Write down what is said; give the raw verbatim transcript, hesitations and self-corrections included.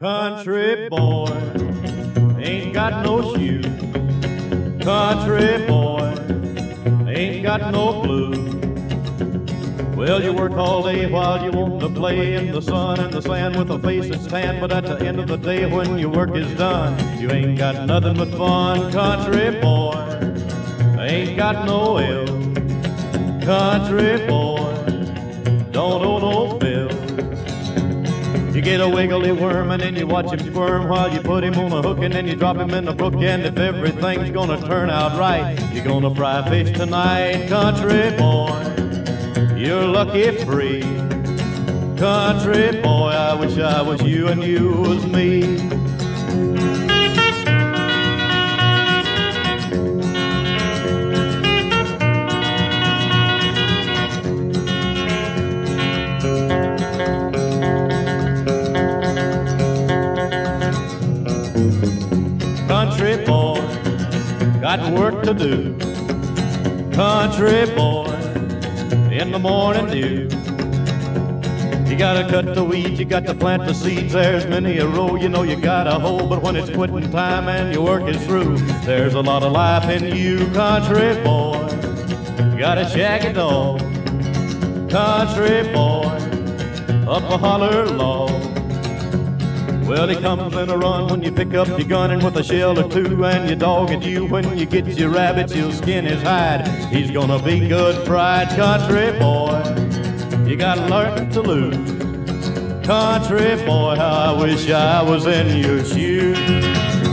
Country boy ain't got no shoes. Country boy ain't got no blues. Well, you work all day while you want to play in the sun and the sand with a face that's tan, but at the end of the day when your work is done, you ain't got nothing but fun. Country boy ain't got no ill. Country boy don't owe no bill. You get a wiggly worm and then you watch him squirm while you put him on a hook and then you drop him in the brook. And if everything's gonna turn out right, you're gonna fry fish tonight. Country boy, you're lucky free. Country boy, I wish I was you and you was me. Country boy, got work to do. Country boy, in the morning dew. You gotta cut the weeds, you got to plant the seeds. There's many a row you know you gotta hoe, but when it's quitting time and your work is through, there's a lot of life in you. Country boy, you got a shaggy dog. Country boy, up a holler log. Well, he comes in a run when you pick up your gun and with a shell or two, and your dog at you when you get your rabbit, you'll skin his hide. He's gonna be good fried. Country boy, you gotta learn to lose. Country boy, how I wish I was in your shoes.